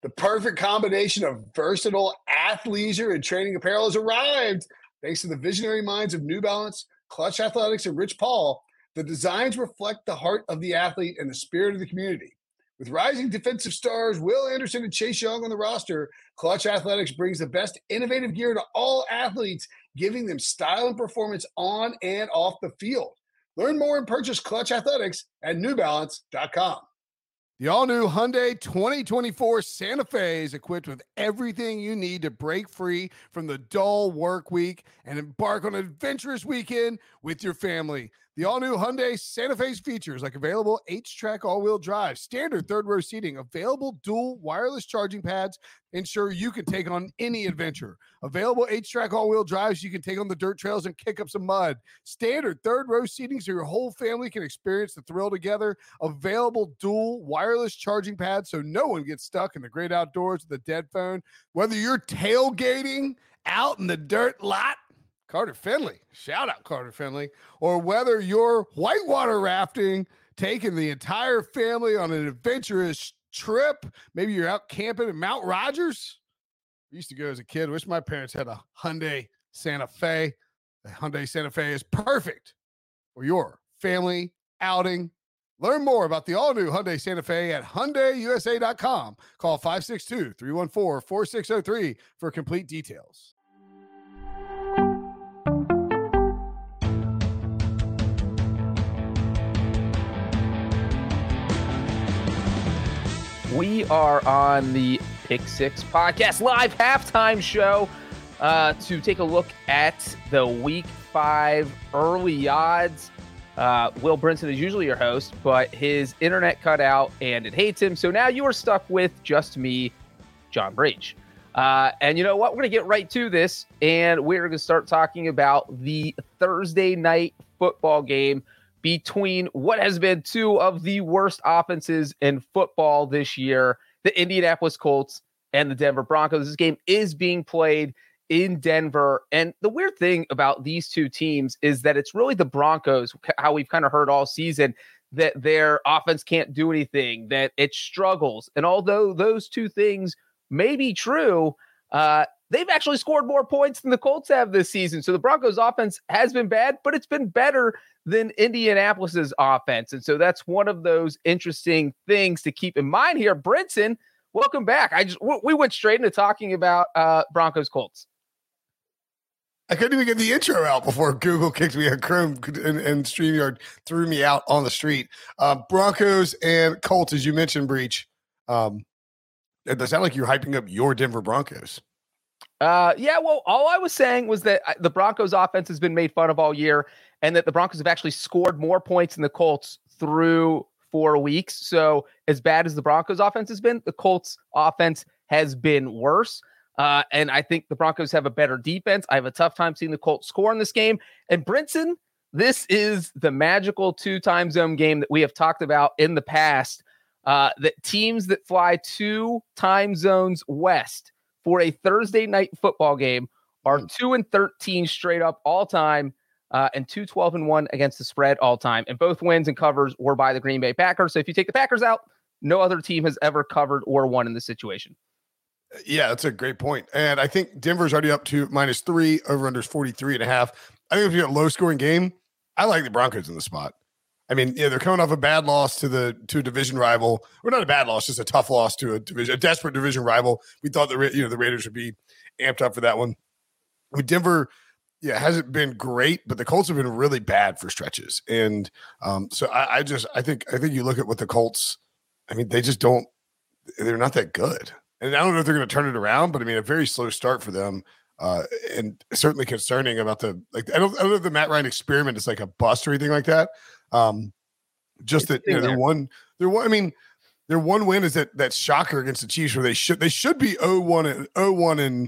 The perfect combination of versatile athleisure and training apparel has arrived. Thanks to the visionary minds of New Balance, Clutch Athletics, and Rich Paul, the designs reflect the heart of the athlete and the spirit of the community. With rising defensive stars Will Anderson and Chase Young on the roster, Clutch Athletics brings the best innovative gear to all athletes, giving them style and performance on and off the field. Learn more and purchase Clutch Athletics at newbalance.com. The all-new Hyundai 2024 Santa Fe is equipped with everything you need to break free from the dull work week and embark on an adventurous weekend with your family. The all-new Hyundai Santa Fe's features like available H-Track all-wheel drive, standard third-row seating, available dual wireless charging pads, ensure you can take on any adventure. Available H-Track all-wheel drives so you can take on the dirt trails and kick up some mud. Standard third-row seating so your whole family can experience the thrill together. Available dual wireless charging pads so no one gets stuck in the great outdoors with a dead phone. Whether you're tailgating out in the dirt lot, Carter Finley, shout out Carter Finley, or whether you're whitewater rafting, taking the entire family on an adventurous trip, maybe you're out camping at Mount Rogers. I used to go as a kid. Wish my parents had a Hyundai Santa Fe. The Hyundai Santa Fe is perfect for your family outing. Learn more about the all-new Hyundai Santa Fe at HyundaiUSA.com. Call 562-314-4603 for complete details. We are on the Pick Six Podcast live halftime show to take a look at the Week 5 early odds. Will Brinson is usually your host, but his internet cut out and it hates him. So now you are stuck with just me, John Breach. And you know what? We're going to get right to this, and we're going to start talking about the Thursday night football game between what has been two of the worst offenses in football this year, the Indianapolis Colts and the Denver Broncos. This game is being played in Denver. And the weird thing about these two teams is that it's really the Broncos, how we've kind of heard all season, that their offense can't do anything, that it struggles. And although those two things may be true, they've actually scored more points than the Colts have this season. So the Broncos offense has been bad, but it's been better than Indianapolis's offense. And so that's one of those interesting things to keep in mind here. Brinson, welcome back. We went straight into talking about Broncos Colts. I couldn't even get the intro out before Google kicked me out. Chrome and StreamYard threw me out on the street. Broncos and Colts, as you mentioned, Breach. It does sound like you're hyping up your Denver Broncos. Yeah, well, all I was saying was that the Broncos offense has been made fun of all year, and that the Broncos have actually scored more points than the Colts through 4 weeks. So as bad as the Broncos offense has been, the Colts offense has been worse. And I think the Broncos have a better defense. I have a tough time seeing the Colts score in this game. And Brinson, this is the magical 2-time zone game that we have talked about in the past, that teams that fly 2 time zones west for a Thursday night football game are 2-13 straight up all time, and 2-12-1 against the spread all time. And both wins and covers were by the Green Bay Packers. So if you take the Packers out, no other team has ever covered or won in this situation. Yeah, that's a great point. And I think Denver's already up to -3, over-unders 43.5. I think if you have a low-scoring game, I like the Broncos in the spot. I mean, yeah, they're coming off a bad loss to a division rival. Or not a bad loss, just a tough loss to a desperate division rival. We thought the Raiders would be amped up for that one. With Denver, yeah, it hasn't been great, but the Colts have been really bad for stretches. And so I think you look at what the Colts, I mean, they're not that good. And I don't know if they're going to turn it around, but I mean, a very slow start for them. And certainly concerning about I don't know if the Matt Ryan experiment is like a bust or anything like that. Just that, their one win is that shocker against the Chiefs where they should be 0-1 and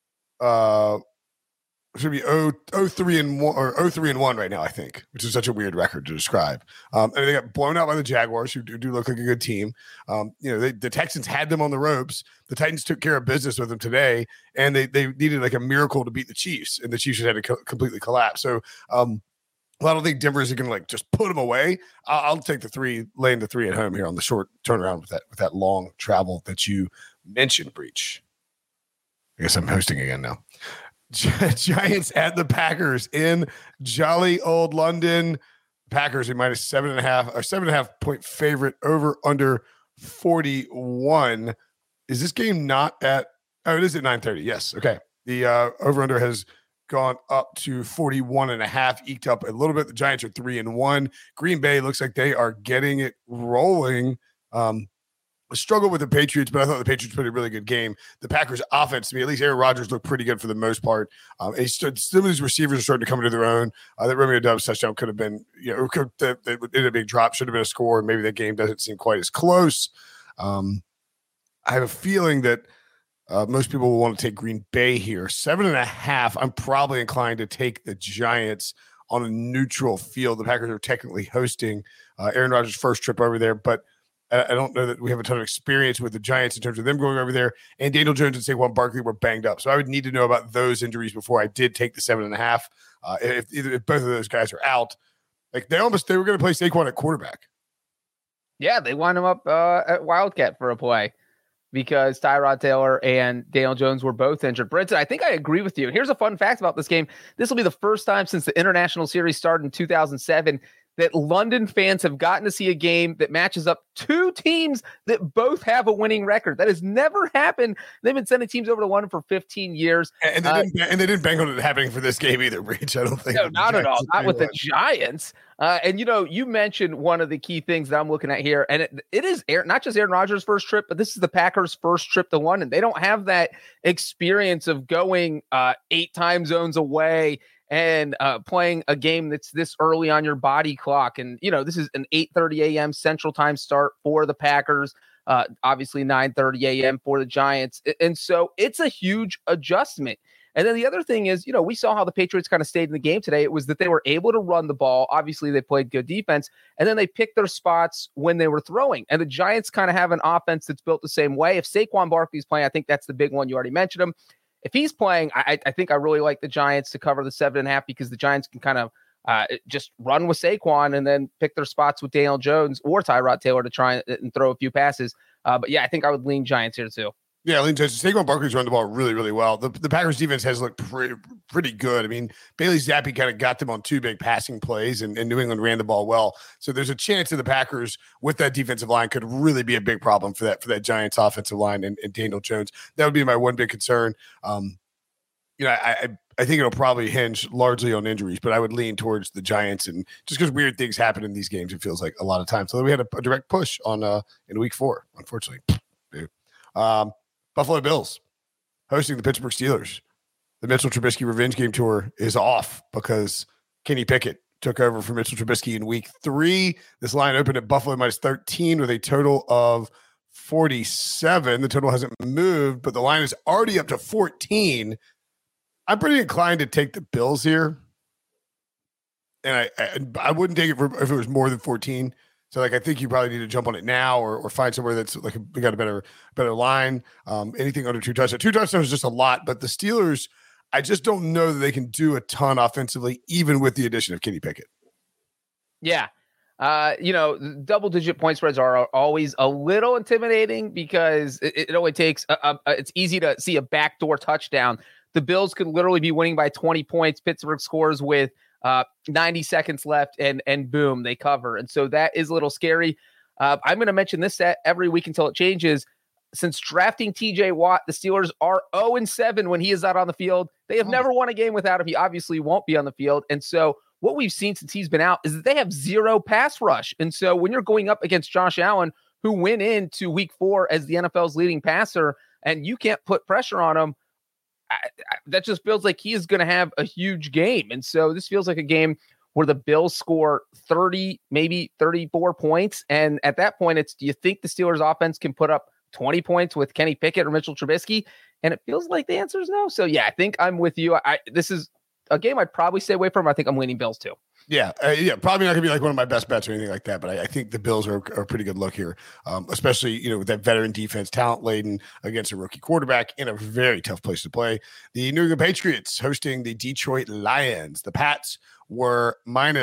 should be 0-3-1 or 0-3-1 right now, I think, which is such a weird record to describe. And they got blown out by the Jaguars, who do look like a good team. The Texans had them on the ropes. The Titans took care of business with them today, and they needed like a miracle to beat the Chiefs, and the Chiefs had to completely collapse. So, I don't think Denver is going to just put them away. I'll take laying the 3 at home here on the short turnaround with that long travel that you mention breach. I guess I'm hosting again now. Giants at the Packers in jolly old London. Packers are minus 7.5 or 7.5 point favorite over under 41. Is this game not at? Oh, it is at 9:30. Yes. Okay. The over under has gone up to 41.5, eked up a little bit. The Giants are 3-1. Green Bay looks like they are getting it rolling. Struggled with the Patriots, but I thought the Patriots played a really good game. The Packers offense, to me, at least Aaron Rodgers looked pretty good for the most part. Some of these receivers are starting to come into their own. That Romeo Doubs touchdown could have been, it ended up being dropped, should have been a score. Maybe the game doesn't seem quite as close. I have a feeling that most people will want to take Green Bay here. 7.5. I'm probably inclined to take the Giants on a neutral field. The Packers are technically hosting Aaron Rodgers' first trip over there, but I don't know that we have a ton of experience with the Giants in terms of them going over there. And Daniel Jones and Saquon Barkley were banged up. So I would need to know about those injuries before I did take the 7.5. If both of those guys are out, like they were going to play Saquon at quarterback. Yeah, they wind him up at Wildcat for a play because Tyrod Taylor and Daniel Jones were both injured. Brinson, I think I agree with you. Here's a fun fact about this game. This will be the first time since the International Series started in 2007 that London fans have gotten to see a game that matches up two teams that both have a winning record. That has never happened. They've been sending teams over to London for 15 years. And they didn't bank on it happening for this game either, Reach. I don't think. No, not at all. Not with the Giants. And, you mentioned one of the key things that I'm looking at here, and it is not just Aaron Rodgers' first trip, but this is the Packers' first trip to London. They don't have that experience of going 8 time zones away and playing a game that's this early on your body clock. And, this is an 8:30 a.m. Central Time start for the Packers, obviously 9:30 a.m. for the Giants. And so it's a huge adjustment. And then the other thing is, we saw how the Patriots kind of stayed in the game today. It was that they were able to run the ball. Obviously, they played good defense, and then they picked their spots when they were throwing. And the Giants kind of have an offense that's built the same way. If Saquon Barkley's playing, I think that's the big one. You already mentioned him. If he's playing, I think I really like the Giants to cover the 7.5 because the Giants can kind of just run with Saquon and then pick their spots with Daniel Jones or Tyrod Taylor to try and throw a few passes. But yeah, I think I would lean Giants here too. Yeah, Lean Jones. Saquon Barkley's run the ball really, really well. The Packers defense has looked pretty good. I mean, Bailey Zappi kind of got them on 2 big passing plays, and New England ran the ball well. So there's a chance that the Packers with that defensive line could really be a big problem for that Giants offensive line and Daniel Jones. That would be my one big concern. I think it'll probably hinge largely on injuries, but I would lean towards the Giants, and just because weird things happen in these games, it feels like a lot of times. So we had a direct push on in week 4, unfortunately. Buffalo Bills hosting the Pittsburgh Steelers. The Mitchell Trubisky revenge game tour is off because Kenny Pickett took over for Mitchell Trubisky in week 3. This line opened at Buffalo minus 13 with a total of 47. The total hasn't moved, but the line is already up to 14. I'm pretty inclined to take the Bills here. And I wouldn't take it if it was more than 14. So, I think you probably need to jump on it now or find somewhere that's we got a better line. Anything under 2 touchdowns. 2 touchdowns is just a lot, but the Steelers, I just don't know that they can do a ton offensively, even with the addition of Kenny Pickett. Yeah. Double-digit point spreads are always a little intimidating because it only takes it's easy to see a backdoor touchdown. The Bills could literally be winning by 20 points. Pittsburgh scores with 90 seconds left, and boom, they cover. And so that is a little scary. I'm going to mention this every week until it changes. Since drafting TJ Watt, the Steelers are 0-7 when he is out on the field. They have never won a game without him. He obviously won't be on the field. And so what we've seen since he's been out is that they have 0 pass rush. And so when you're going up against Josh Allen, who went into week 4 as the NFL's leading passer, and you can't put pressure on him, that just feels like he is going to have a huge game. And so this feels like a game where the Bills score 30, maybe 34 points. And at that point, do you think the Steelers offense can put up 20 points with Kenny Pickett or Mitchell Trubisky? And it feels like the answer is no. So yeah, I think I'm with you. This is a game I'd probably stay away from. I think I'm leaning Bills too. Yeah, probably not going to be like one of my best bets or anything like that, but I think the Bills are a pretty good look here, especially, with that veteran defense, talent laden against a rookie quarterback in a very tough place to play. The New England Patriots hosting the Detroit Lions. The Pats were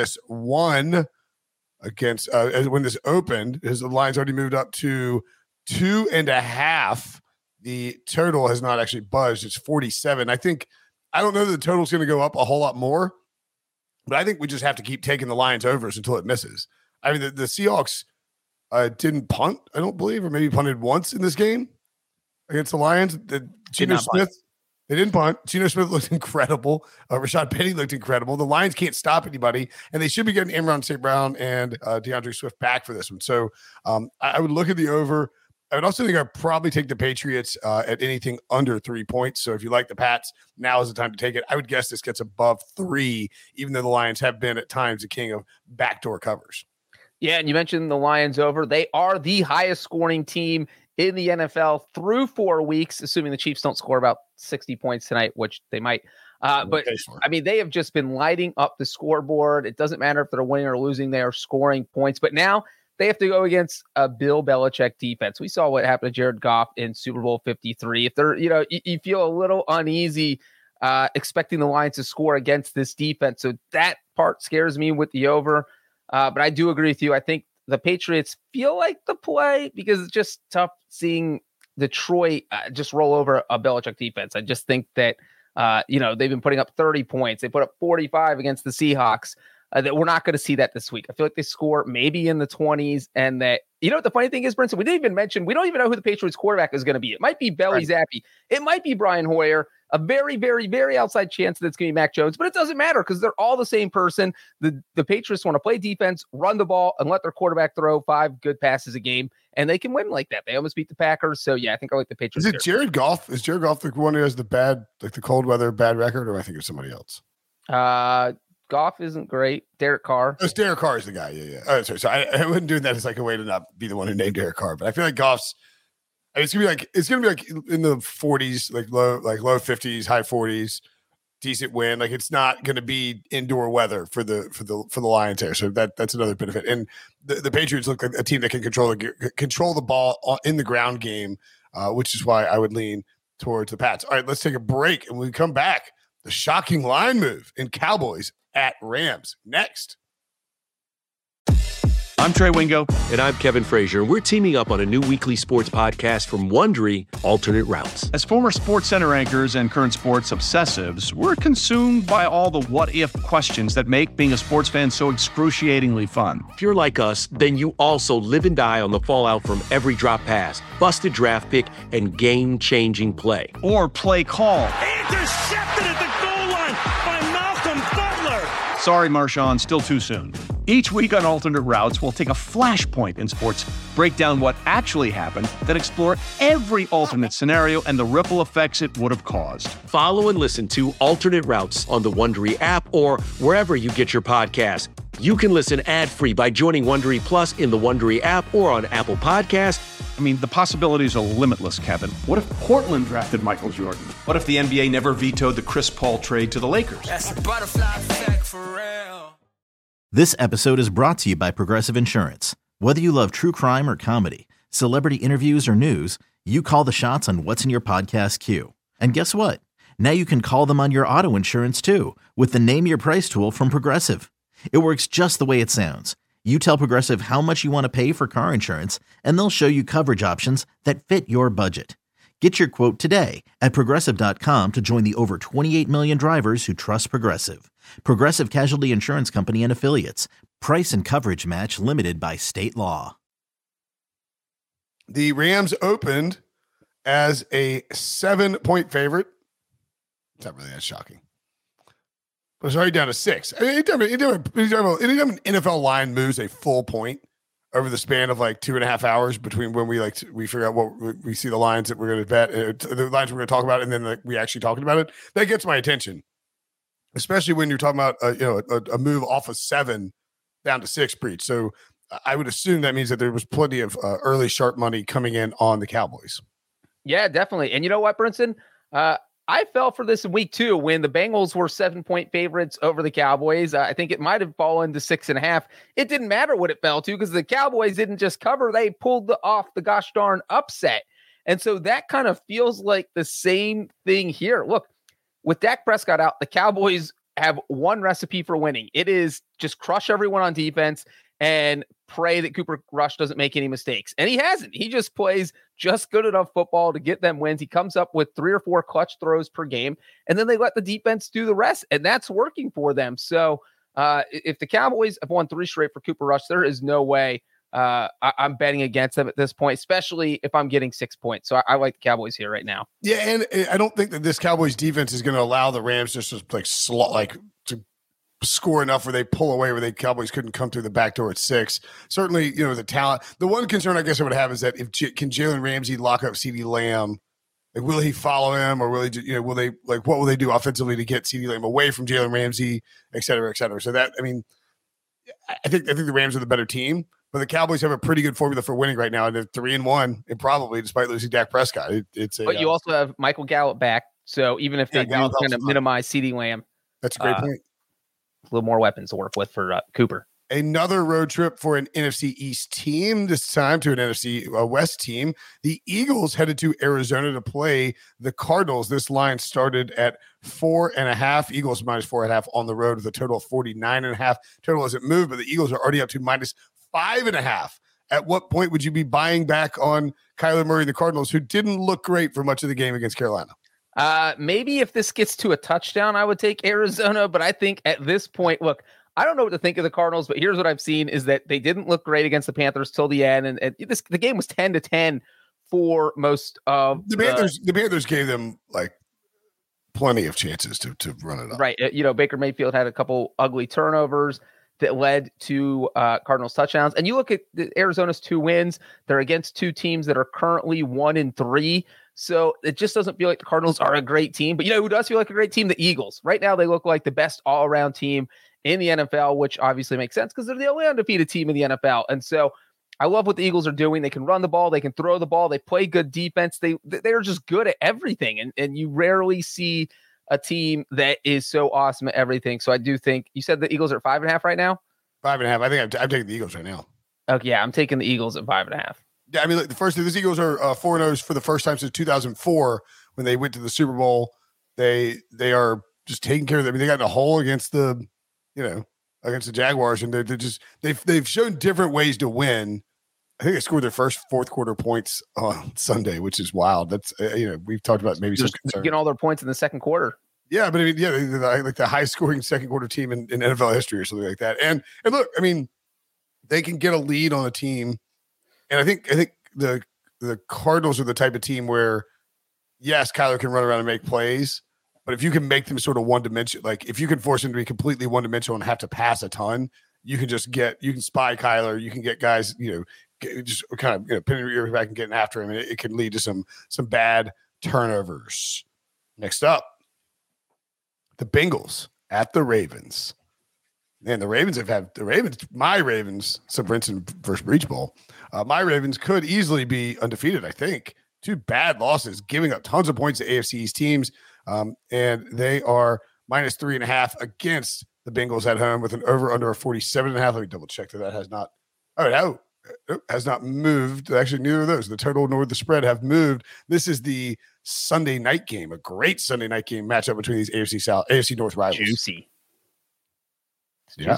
-1 against when this opened. The line's already moved up to 2.5. The total has not actually budged. It's 47. I don't know that the total is going to go up a whole lot more, but I think we just have to keep taking the Lions overs until it misses. I mean, the Seahawks didn't punt, I don't believe, or maybe punted once in this game against the Lions. Geno Smith, they didn't punt. Geno Smith looked incredible. Rashad Penny looked incredible. The Lions can't stop anybody, and they should be getting Amon St. Brown and DeAndre Swift back for this one. So I would look at the over. I would also think I'd probably take the Patriots at anything under 3 points. So if you like the Pats, now is the time to take it. I would guess this gets above 3, even though the Lions have been at times the king of backdoor covers. Yeah, and you mentioned the Lions over. They are the highest scoring team in the NFL through 4 weeks, assuming the Chiefs don't score about 60 points tonight, which they might. But I mean, they have just been lighting up the scoreboard. It doesn't matter if they're winning or losing, they are scoring points. But now they have to go against a Bill Belichick defense. We saw what happened to Jared Goff in Super Bowl 53. If they're, you feel a little uneasy expecting the Lions to score against this defense. So that part scares me with the over. But I do agree with you. I think the Patriots feel like the play because it's just tough seeing Detroit just roll over a Belichick defense. I just think that, they've been putting up 30 points. They put up 45 against the Seahawks. That we're not going to see that this week. I feel like they score maybe in the 20s. And that, what the funny thing is, Brinson, we don't even know who the Patriots quarterback is going to be. It might be Bailey Zappi. It might be Brian Hoyer. A very, very, very outside chance that it's going to be Mac Jones, but it doesn't matter because they're all the same person. The Patriots want to play defense, run the ball, and let their quarterback throw 5 good passes a game, and they can win like that. They almost beat the Packers, so yeah, I think I like the Patriots. Is it Jared Goff? Is Jared Goff the one who has the bad, like the cold weather bad record, or I think it's somebody else? Goff isn't great. Derek Carr. Oh, Derek Carr is the guy. Yeah. Oh, sorry. So I wouldn't do that as like a way to not be the one who named Derek Carr, but I feel like Goff's. I mean, it's gonna be like in the 40s, like low 50s, high 40s, decent win. Like it's not gonna be indoor weather for the Lions there. So that's another benefit. And the Patriots look like a team that can control the ball in the ground game, which is why I would lean towards the Pats. All right, let's take a break, and when we come back, the shocking line move in Cowboys at Rams next. I'm Trey Wingo. And I'm Kevin Frazier. We're teaming up on a new weekly sports podcast from Wondery, Alternate Routes. As former SportsCenter anchors and current sports obsessives, we're consumed by all the what-if questions that make being a sports fan so excruciatingly fun. If you're like us, then you also live and die on the fallout from every drop pass, busted draft pick, and game-changing play. Or play call. Intercepted at the goal line by Malcolm Butler. Sorry, Marshawn, still too soon. Each week on Alternate Routes, we'll take a flashpoint in sports, break down what actually happened, then explore every alternate scenario and the ripple effects it would have caused. Follow and listen to Alternate Routes on the Wondery app or wherever you get your podcasts. You can listen ad-free by joining Wondery Plus in the Wondery app or on Apple Podcasts. I mean, the possibilities are limitless, Kevin. What if Portland drafted Michael Jordan? What if the NBA never vetoed the Chris Paul trade to the Lakers? That's a butterfly effect for real. This episode is brought to you by Progressive Insurance. Whether you love true crime or comedy, celebrity interviews or news, you call the shots on what's in your podcast queue. And guess what? Now you can call them on your auto insurance too with the Name Your Price tool from Progressive. It works just the way it sounds. You tell Progressive how much you want to pay for car insurance, and they'll show you coverage options that fit your budget. Get your quote today at Progressive.com to join the over 28 million drivers who trust Progressive. Progressive Casualty Insurance Company and Affiliates. Price and coverage match limited by state law. The Rams opened as a 7-point favorite. It's not really that shocking. But it's already down to 6. I mean, anytime an NFL line moves a full point over the span of like 2.5 hours between when we figure out what we see the lines that we're going to bet, the lines we're going to talk about, and then we actually talking about it, that gets my attention. Especially when you're talking about a move off of 7 down to 6 breach. So I would assume that means that there was plenty of early sharp money coming in on the Cowboys. Yeah, definitely. And you know what, Brinson? I fell for this in week 2 when the Bengals were 7-point favorites over the Cowboys. I think it might have fallen to 6.5. It didn't matter what it fell to because the Cowboys didn't just cover. They pulled off the gosh darn upset. And so that kind of feels like the same thing here. Look, with Dak Prescott out, the Cowboys have one recipe for winning. It is just crush everyone on defense and pray that Cooper Rush doesn't make any mistakes. And he hasn't. He just plays just good enough football to get them wins. He comes up with 3 or 4 clutch throws per game, and then they let the defense do the rest, and that's working for them. So if the Cowboys have won 3 straight for Cooper Rush, there is no way I'm betting against them at this point, especially if I'm getting 6 points. So I like the Cowboys here right now. Yeah, and I don't think that this Cowboys defense is going to allow the Rams just to to score enough where they pull away, where the Cowboys couldn't come through the back door at 6. Certainly, the talent. The one concern I guess I would have is that can Jalen Ramsey lock up CeeDee Lamb? Like, will he follow him, or will he? Will they what will they do offensively to get CeeDee Lamb away from Jalen Ramsey, et cetera, et cetera? So that, I think the Rams are the better team. But the Cowboys have a pretty good formula for winning right now, and they're 3-1, and probably despite losing Dak Prescott. But you also have Michael Gallup back, so even if they do kind of minimize CeeDee Lamb, that's a great point. A little more weapons to work with for Cooper. Another road trip for an NFC East team, this time to an NFC West team. The Eagles headed to Arizona to play the Cardinals. This line started at 4.5. Eagles -4.5 on the road with a total of 49.5. Total hasn't moved, but the Eagles are already up to -5.5. At what point would you be buying back on Kyler Murray and the Cardinals, who didn't look great for much of the game against Carolina? Maybe if this gets to a touchdown, I would take Arizona. But I think at this point, look, I don't know what to think of the Cardinals, but here's what I've seen is that they didn't look great against the Panthers till the end. And the game was 10-10 for most of the Panthers. The Panthers gave them plenty of chances to run it up. Right. Baker Mayfield had a couple ugly turnovers that led to Cardinals touchdowns. And you look at Arizona's 2 wins, they're against 2 teams that are currently 1-3. So it just doesn't feel like the Cardinals are a great team. But who does feel like a great team? The Eagles. Right now, they look like the best all-around team in the NFL, which obviously makes sense because they're the only undefeated team in the NFL. And so I love what the Eagles are doing. They can run the ball. They can throw the ball. They play good defense. They're just good at everything. And you rarely see a team that is so awesome at everything. So I do think you said the Eagles are 5.5 right now. 5.5. I think I'm taking the Eagles right now. Okay, yeah, I'm taking the Eagles at 5.5. Yeah, these Eagles are 4-0 for the first time since 2004 when they went to the Super Bowl. They are just taking care of them. They got in a hole against the Jaguars, and they've shown different ways to win. I think they scored their first fourth quarter points on Sunday, which is wild. That's we've talked about maybe just getting all their points in the second quarter. Yeah, but they're like the highest scoring second quarter team in NFL history or something like that. And look, they can get a lead on a team. And I think the Cardinals are the type of team where, yes, Kyler can run around and make plays, but if you can make them sort of one-dimensional, like if you can force them to be completely one-dimensional and have to pass a ton, you can spy Kyler, you can get guys, just kind of pinning your ear back and getting after him, and it can lead to some bad turnovers. Next up, the Bengals at the Ravens. And my Ravens, so Brinson versus Breach Bowl. My Ravens could easily be undefeated, I think. 2 bad losses, giving up tons of points to AFC East teams. And they are -3.5 against the Bengals at home with an over-under of 47.5. Let me double check that has not. Has not moved. Actually, neither of those, the total nor the spread, have moved. This is the Sunday night game, a great Sunday night game matchup between these AFC North rivals. Juicy. Yeah.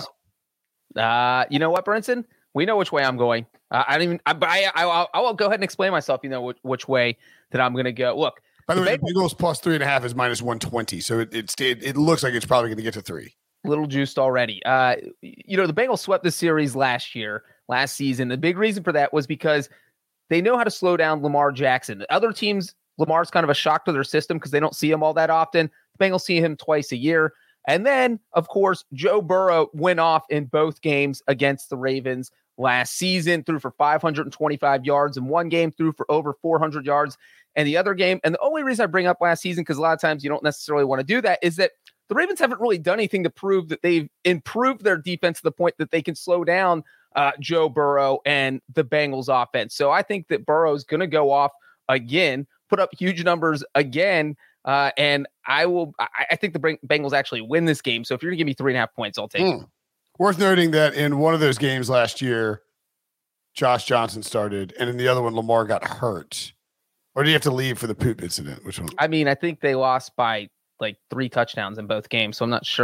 You know what, Brinson? We know which way I'm going. I will go ahead and explain myself. Which way that I'm going to go. Look, by the way, the Bengals plus 3.5 is -120, so it looks like it's probably going to get to 3. Little juiced already. The Bengals swept the series last season. The big reason for that was because they know how to slow down Lamar Jackson. The other teams, Lamar's kind of a shock to their system because they don't see him all that often. The Bengals see him twice a year. And then, of course, Joe Burrow went off in both games against the Ravens last season, threw for 525 yards in one game, threw for over 400 yards in the other game. And the only reason I bring up last season, because a lot of times you don't necessarily want to do that, is that the Ravens haven't really done anything to prove that they've improved their defense to the point that they can slow down Joe Burrow and the Bengals offense. So I think that Burrow is going to go off again, put up huge numbers again. And I think the Bengals actually win this game. So if you're gonna give me 3.5 points, I'll take it. Worth noting that in one of those games last year, Josh Johnson started, and in the other one, Lamar got hurt. Or did he have to leave for the poop incident? Which one? I think they lost by like 3 touchdowns in both games, so I'm not sure.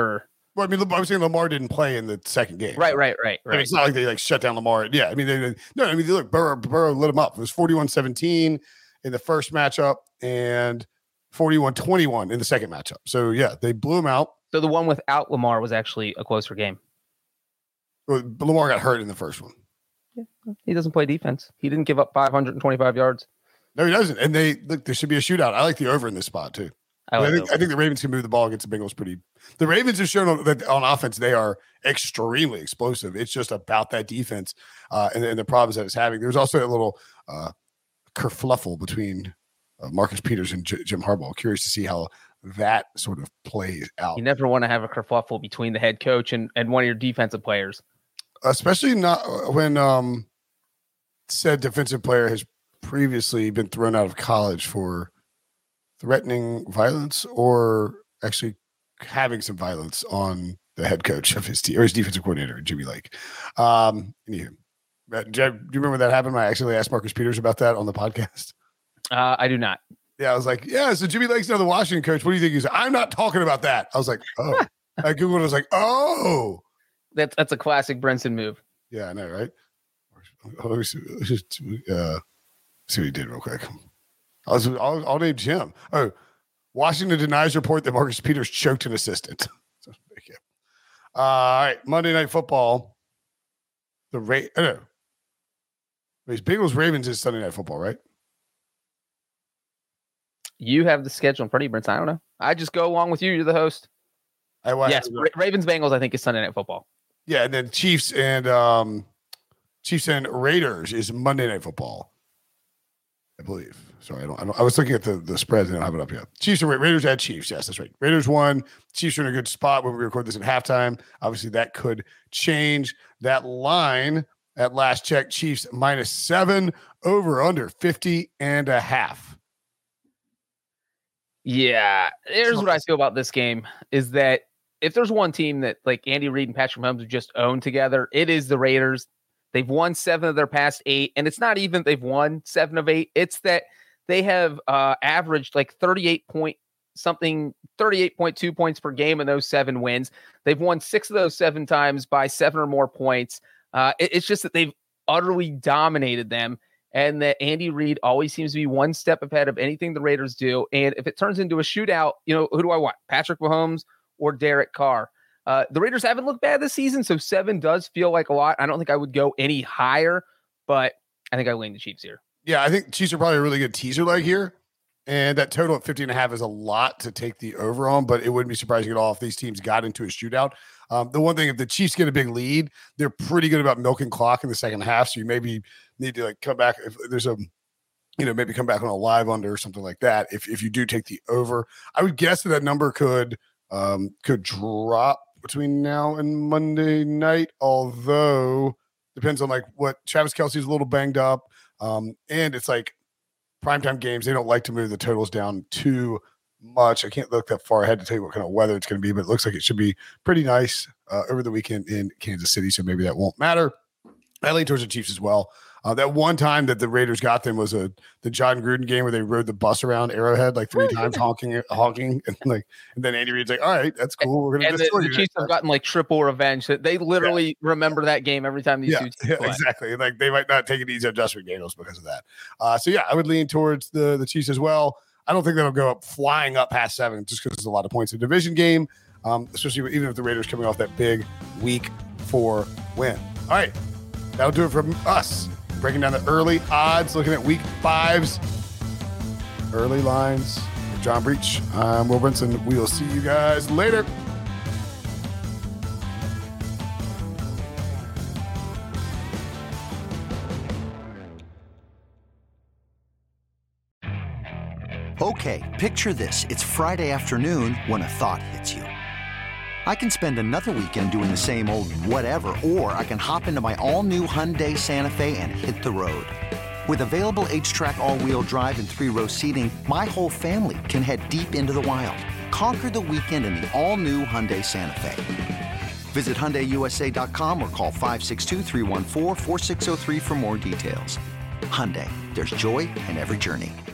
Well, I mean, I was saying Lamar didn't play in the second game. Right. I mean, it's not like they like shut down Lamar. Yeah, I mean, look, Burrow lit him up. It was 41-17 in the first matchup and 41-21 in the second matchup. So yeah, they blew him out. So the one without Lamar was actually a closer game. Well, Lamar got hurt in the first one. Yeah, he doesn't play defense. He didn't give up 525 yards. No, he doesn't. And there should be a shootout. I like the over in this spot too. I think the Ravens can move the ball against the Bengals pretty. The Ravens have shown that on offense they are extremely explosive. It's just about that defense and the problems that it's having. There's also a little kerfluffle between Marcus Peters and Jim Harbaugh. Curious to see how that sort of plays out. You never want to have a kerfuffle between the head coach and one of your defensive players, especially not when said defensive player has previously been thrown out of college for threatening violence or actually having some violence on the head coach of his team or his defensive coordinator, Jimmy Lake. Anywho, do you remember that happened? I actually asked Marcus Peters about that on the podcast. I do not. Yeah, I was like, yeah, so Jimmy Lake's now the Washington coach. What do you think? He's like, I'm not talking about that. I was like, oh. I Googled it. I was like, oh. That's a classic Brinson move. Yeah, I know, right? Let me see what he did real quick. I'll name Jim. Oh, Washington denies report that Marcus Peters choked an assistant. All right, Monday Night Football. Bengals Ravens is Sunday Night Football, right? You have the schedule in front of you, Brent. I don't know. I just go along with you. You're the host. Yes, Ravens Bengals. I think is Sunday Night Football. Yeah, and then Chiefs and Raiders is Monday Night Football, I believe. Sorry, I was looking at the spreads and I don't have it up yet. Chiefs and Raiders at Chiefs. Yes, that's right. Raiders won. Chiefs are in a good spot when we record this at halftime. Obviously, that could change. That line at last check, Chiefs -7, over under 50.5. Yeah, here's what I feel about this game is that if there's one team that like Andy Reid and Patrick Mahomes have just owned together, it is the Raiders. They've won 7 of their past 8, and it's not even they've won 7 of 8. It's that they have averaged like 38.2 points per game in those 7 wins. They've won 6 of those 7 times by 7 or more points. It's just that they've utterly dominated them, and that Andy Reid always seems to be one step ahead of anything the Raiders do. And if it turns into a shootout, who do I want? Patrick Mahomes or Derek Carr? The Raiders haven't looked bad this season, so 7 does feel like a lot. I don't think I would go any higher, but I think I lean the Chiefs here. Yeah, I think Chiefs are probably a really good teaser leg here. And that total at 50.5 is a lot to take the over on, but it wouldn't be surprising at all if these teams got into a shootout. The one thing, if the Chiefs get a big lead, they're pretty good about milking clock in the second half. So you maybe need to come back if there's maybe come back on a live under or something like that. If you do take the over, I would guess that number could drop between now and Monday night, although depends on what Travis Kelce's a little banged up. And it's like primetime games. They don't like to move the totals down too much. I can't look that far ahead to tell you what kind of weather it's going to be, but it looks like it should be pretty nice over the weekend in Kansas City. So maybe that won't matter. I lean towards the Chiefs as well. That one time that the Raiders got them was the John Gruden game where they rode the bus around Arrowhead 3 times, honking, and then Andy Reid's like, "All right, that's cool. We're gonna." And the Chiefs have gotten triple revenge. They literally remember that game every time these two teams play. Exactly. They might not take it easy on Josh McDaniels because of that. So yeah, I would lean towards the Chiefs as well. I don't think that'll go up flying up past 7 just because there's a lot of points. A division game, especially even if the Raiders coming off that big Week 4 win. All right, that'll do it from us. Breaking down the early odds, looking at Week 5's early lines. With John Breach, I'm Will Brinson. We will see you guys later. Okay, picture this. It's Friday afternoon when a thought hits you. I can spend another weekend doing the same old whatever, or I can hop into my all-new Hyundai Santa Fe and hit the road. With available H-Track all-wheel drive and 3-row seating, my whole family can head deep into the wild. Conquer the weekend in the all-new Hyundai Santa Fe. Visit HyundaiUSA.com or call 562-314-4603 for more details. Hyundai, there's joy in every journey.